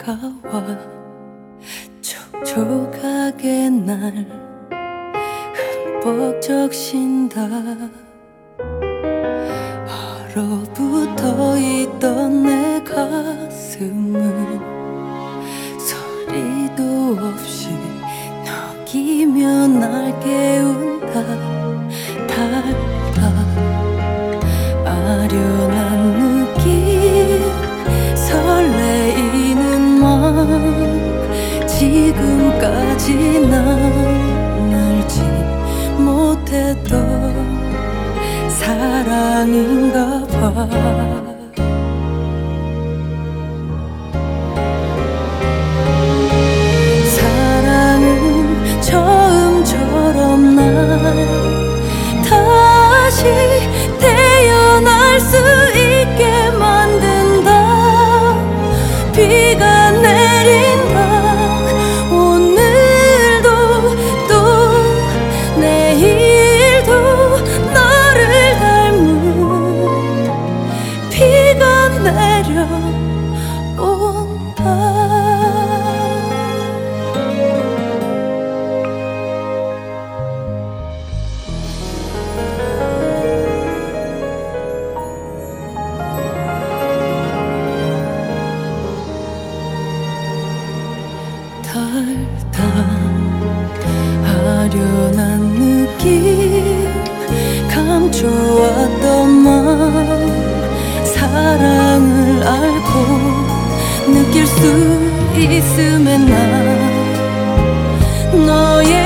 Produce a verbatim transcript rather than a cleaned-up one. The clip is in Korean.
다가와 촉촉하게 날 흠뻑 적신다. 얼어붙어 있던 내 가슴을 소리도 없이 녹이며 날 깨운다. 달다 아련한 느낌, 설레이는 마음, 지금까지 난 알지 못했던 사랑인가 봐. 사랑은 처음처럼 날 다시 태어날 수 있게 만든다. 비가 내린다. 오늘도 또 내일도 너를 닮은 비가 내려온다. 달다 아련한 느낌, 감춰왔던 마음, 사랑을 알고 느낄 수 있음에 난 너의